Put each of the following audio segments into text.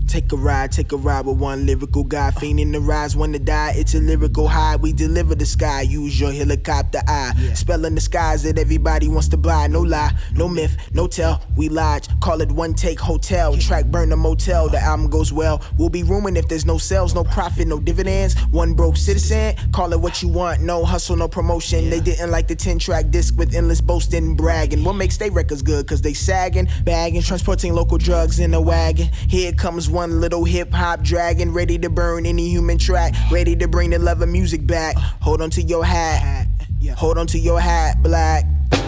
Take a ride with one lyrical guy. Fiending the rise when to die, it's a lyrical high. We deliver the sky, use your helicopter eye. Spelling the skies that everybody wants to buy. No lie, no myth, no tell. We lodge, call it one take hotel. Track burn the motel, the album goes well. We'll be rooming if there's no sales, no profit, no dividends. One broke citizen, call it what you want. No hustle, no promotion. They didn't like the 10-track disc with endless boasting and bragging. What makes they records good? Cause they sagging, bagging, transporting local drugs in a wagon. Here comes one little hip-hop dragon, ready to burn any human track, ready to bring the love of music back. Hold on to your hat, hold on to your hat, black.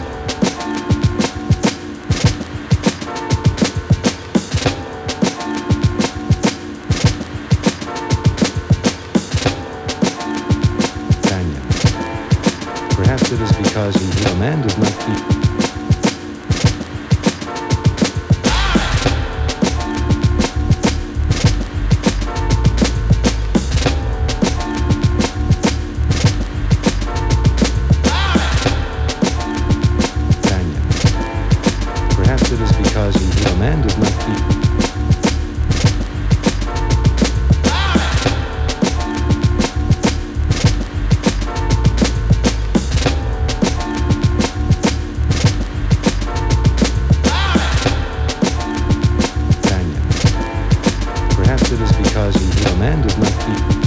Daniel. Perhaps it is because indeed a man does not keep. It is because indeed a man does not keep. Daniel. Perhaps it is because indeed a man does not keep.